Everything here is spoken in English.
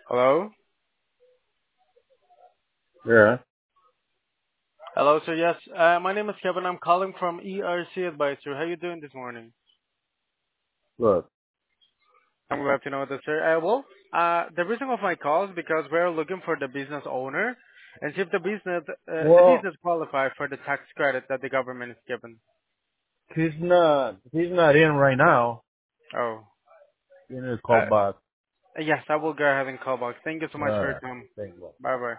Hello? Yeah. Hello, sir. Yes, my name is Kevin. I'm calling from ERC Advisor. How you doing this morning? Look. I'm glad to know that, sir. The reason of my call is because we're looking for the business owner and see if the Well, business qualify for the tax credit that the government is giving. he's not in right now. Oh, In his call uh, box. yes, I will go ahead and call back. Thank you so much for your Alright. time. Thank you. Bye bye.